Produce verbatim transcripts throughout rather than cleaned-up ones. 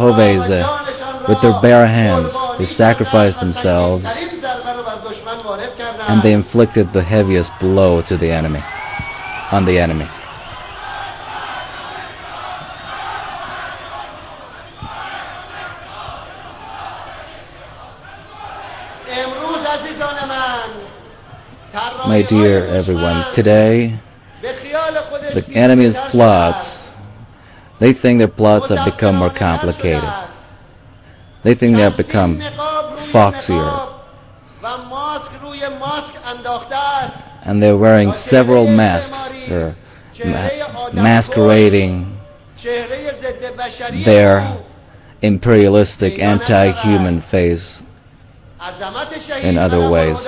Hoveyze with their bare hands. They sacrificed themselves and they inflicted the heaviest blow to the enemy, on the enemy. My dear everyone, today the enemy's plots, they think their plots have become more complicated. They think they have become foxier. And they're wearing several masks. They're ma masquerading their imperialistic, anti-human face in other ways.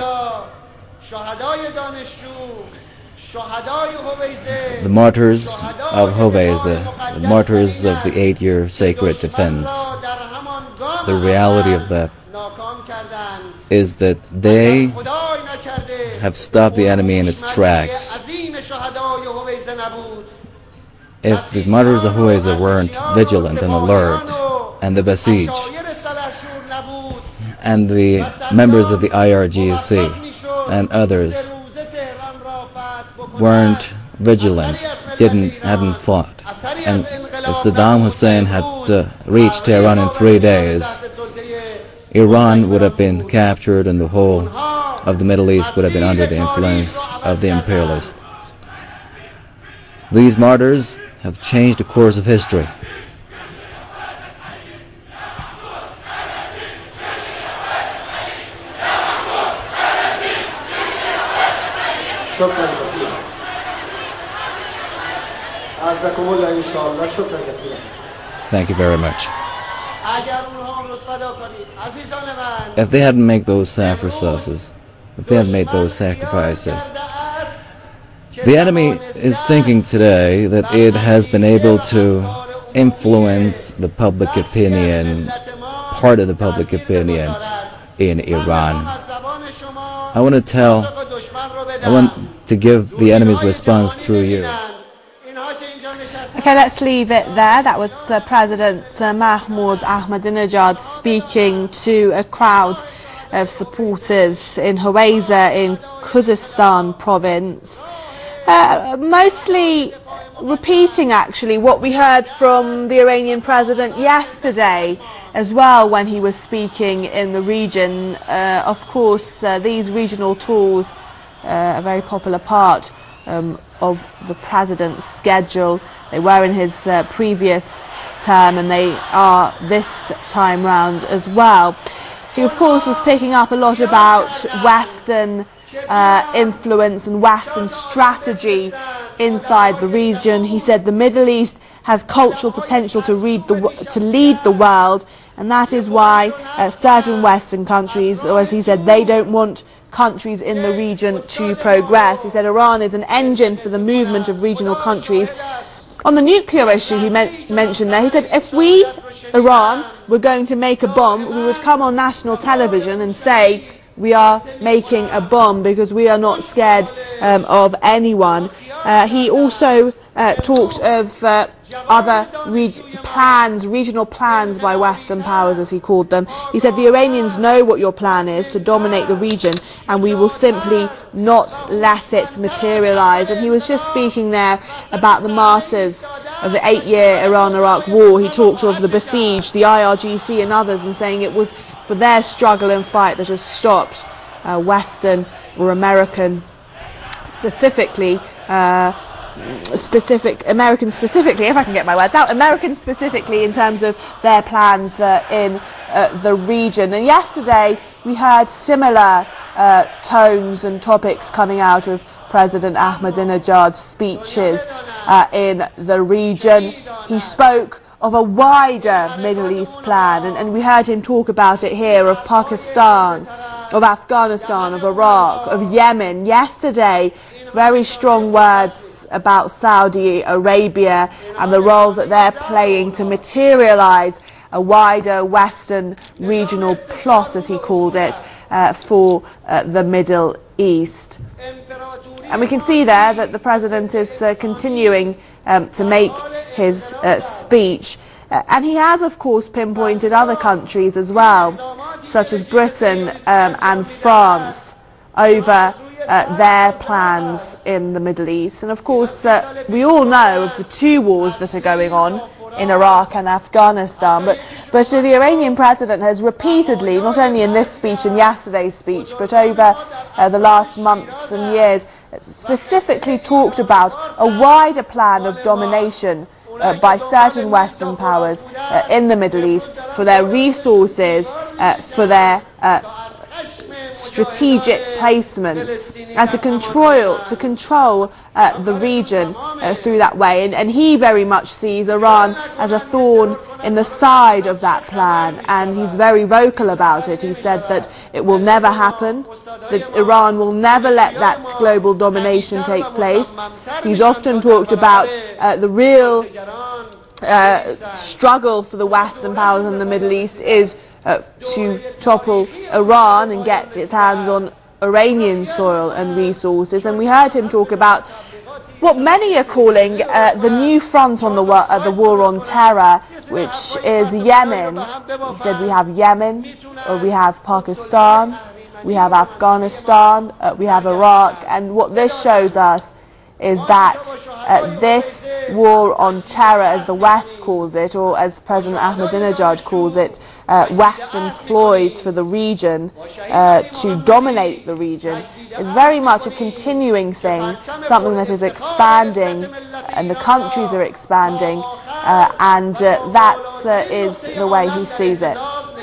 The martyrs of Hoveyze, the martyrs of the eight-year sacred defense, the reality of that is that they have stopped the enemy in its tracks. If the martyrs of Hoveyze weren't vigilant and alert, and the Basij, and the members of the I R G C and others weren't vigilant, didn't, hadn't fought, and if Saddam Hussein had uh, reached Tehran in three days, Iran would have been captured and the whole of the Middle East would have been under the influence of the imperialists. These martyrs have changed the course of history. Thank you very much. If they hadn't made those sacrifices, if they hadn't made those sacrifices, the enemy is thinking today that it has been able to influence the public opinion, part of the public opinion in Iran. I want to tell, I want to give the enemy's response through you. Okay, let's leave it there. That was uh, President uh, Mahmoud Ahmadinejad speaking to a crowd of supporters in Hoveyze in Khuzestan province. Uh, mostly repeating actually what we heard from the Iranian president yesterday as well when he was speaking in the region. Uh, of course, uh, these regional tours are uh, a very popular part um, of the president's schedule. They were in his uh, previous term and they are this time round as well. He of course was picking up a lot about Western uh, influence and Western strategy inside the region. He said the Middle East has cultural potential to, read the, to lead the world, and that is why uh, certain Western countries, or as he said, they don't want countries in the region to progress. He said Iran is an engine for the movement of regional countries. On the nuclear issue he men mentioned there, he said if we, Iran, were going to make a bomb, we would come on national television and say we are making a bomb because we are not scared um, of anyone. Uh, he also uh, talked of uh, other re plans, regional plans by Western powers, as he called them. He said the Iranians know what your plan is, to dominate the region, and we will simply not let it materialize. And he was just speaking there about the martyrs of the eight-year Iran-Iraq war. He talked of the Basij, the I R G C and others, and saying it was for their struggle and fight that has stopped uh, Western or American specifically uh, specific Americans specifically, if I can get my words out, Americans specifically in terms of their plans uh, in uh, the region. And yesterday we heard similar uh, tones and topics coming out of President Ahmadinejad's speeches uh, in the region. He spoke of a wider Middle East plan, and, and we heard him talk about it here, of Pakistan, of Afghanistan, of Iraq, of Yemen. Yesterday, very strong words about Saudi Arabia and the role that they're playing to materialize a wider Western regional plot, as he called it, uh, for uh, the Middle East. And we can see there that the President is uh, continuing um, to make his uh, speech. Uh, and he has, of course, pinpointed other countries as well, such as Britain um, and France, over uh, their plans in the Middle East. And of course, uh, we all know of the two wars that are going on in Iraq and Afghanistan, but, but uh, the Iranian president has repeatedly, not only in this speech and yesterday's speech, but over uh, the last months and years, specifically talked about a wider plan of domination uh, by certain Western powers uh, in the Middle East for their resources, uh, for their uh, strategic placements, and to control to control uh, the region uh, through that way. And, and he very much sees Iran as a thorn in the side of that plan, and he's very vocal about it. He said that it will never happen, that Iran will never let that global domination take place. He's often talked about uh, the real uh, struggle for the Western powers in the Middle East is Uh, to topple Iran and get its hands on Iranian soil and resources. And we heard him talk about what many are calling uh, the new front on the, uh, the war on terror, which is Yemen. He said we have Yemen, or we have Pakistan, we have Afghanistan, uh, we have Iraq, and what this shows us is that uh, this war on terror, as the West calls it, or as President Ahmadinejad calls it, uh, Western ploys for the region uh, to dominate the region, is very much a continuing thing, something that is expanding, and the countries are expanding, uh, and uh, that uh, is the way he sees it.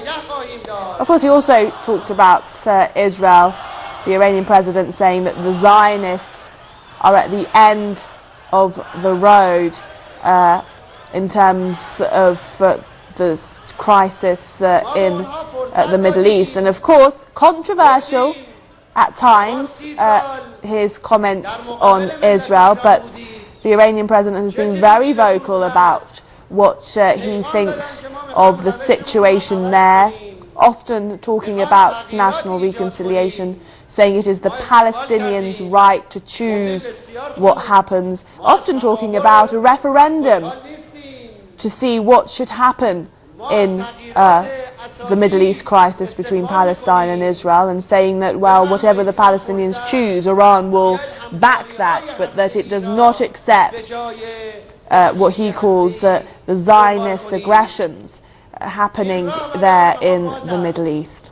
Of course, he also talks about uh, Israel, the Iranian president saying that the Zionists are at the end of the road uh, in terms of uh, the crisis uh, in uh, the Middle East. And of course, controversial at times, uh, his comments on Israel, but the Iranian president has been very vocal about what uh, he thinks of the situation there, often talking about national reconciliation, saying it is the Palestinians' right to choose what happens, often talking about a referendum to see what should happen in uh, the Middle East crisis between Palestine and Israel, and saying that, well, whatever the Palestinians choose, Iran will back that, but that it does not accept uh, what he calls uh, the Zionist aggressions uh, happening there in the Middle East.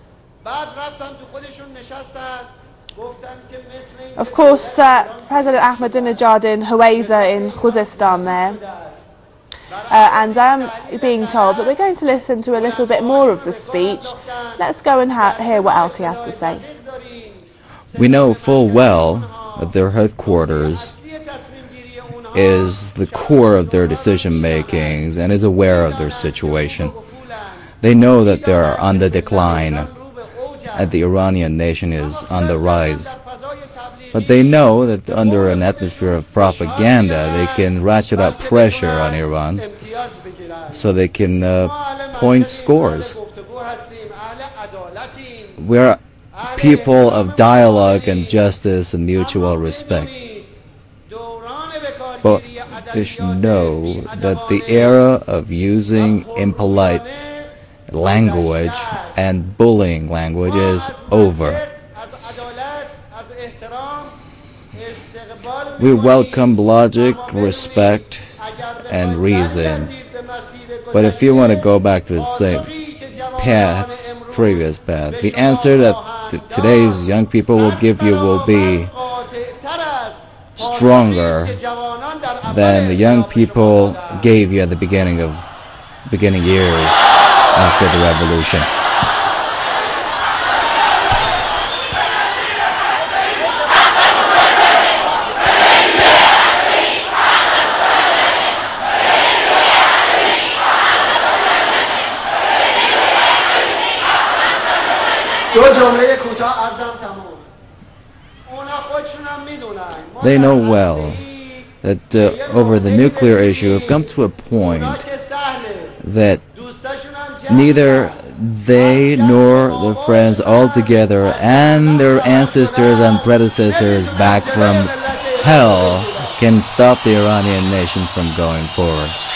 Of course, uh, President Ahmadinejad in Haweza in Khuzestan there, uh, and I'm being told that we're going to listen to a little bit more of the speech. Let's go and ha hear what else he has to say. We know full well that their headquarters is the core of their decision makings and is aware of their situation. They know that they are on the decline, and the Iranian nation is on the rise. But they know that under an atmosphere of propaganda, they can ratchet up pressure on Iran so they can uh, point scores. We're people of dialogue and justice and mutual respect. But they should know that the era of using impolite language and bullying language is over. We welcome logic, respect, and reason. But if you want to go back to the same path, previous path, the answer that th today's young people will give you will be stronger than the young people gave you at the beginning of beginning years after the revolution. They know well that uh, over the nuclear issue have come to a point that neither they nor their friends altogether and their ancestors and predecessors back from hell can stop the Iranian nation from going forward.